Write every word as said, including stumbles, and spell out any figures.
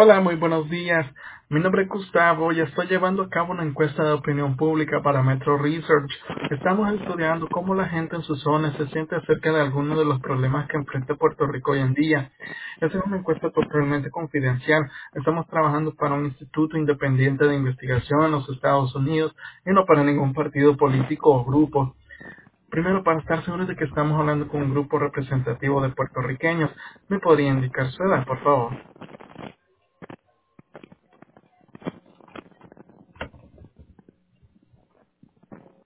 Hola, muy buenos días. Mi nombre es Gustavo y estoy llevando a cabo una encuesta de opinión pública para Metro Research. Estamos estudiando cómo la gente en su zona se siente acerca de algunos de los problemas que enfrenta Puerto Rico hoy en día. Esta es una encuesta totalmente confidencial. Estamos trabajando para un instituto independiente de investigación en los Estados Unidos y no para ningún partido político o grupo. Primero, para estar seguros de que estamos hablando con un grupo representativo de puertorriqueños, ¿me podría indicar su edad, por favor?